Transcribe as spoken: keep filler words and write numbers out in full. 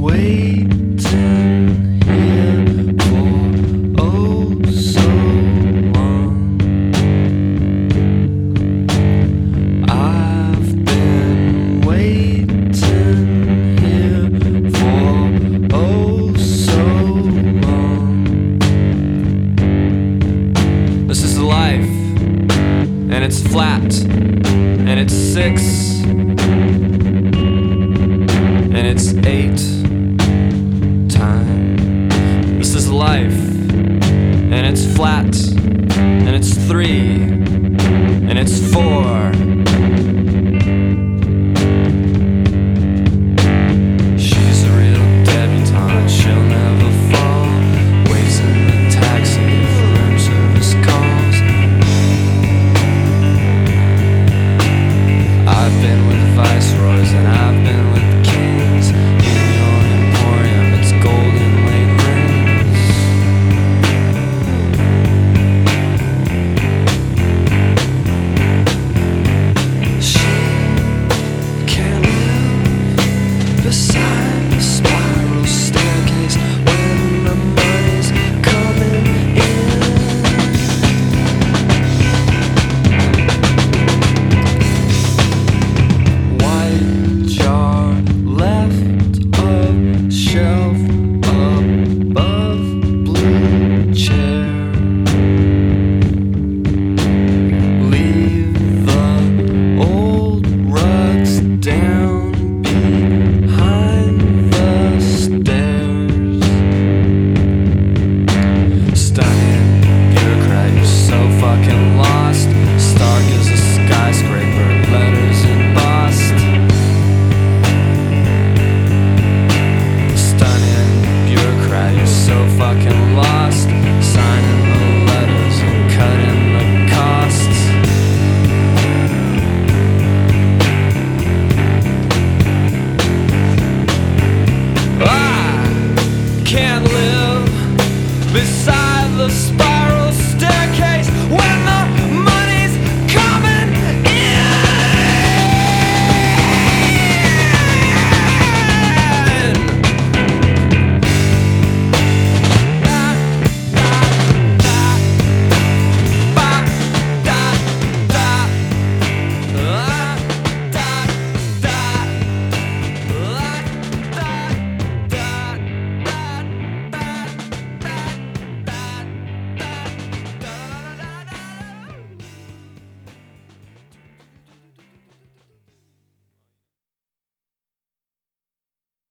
waiting here for oh so long. I've been waiting here for oh so long. This is life, and it's flat, and it's six, and it's eight time. This is life, and it's flat, and it's three, and it's four.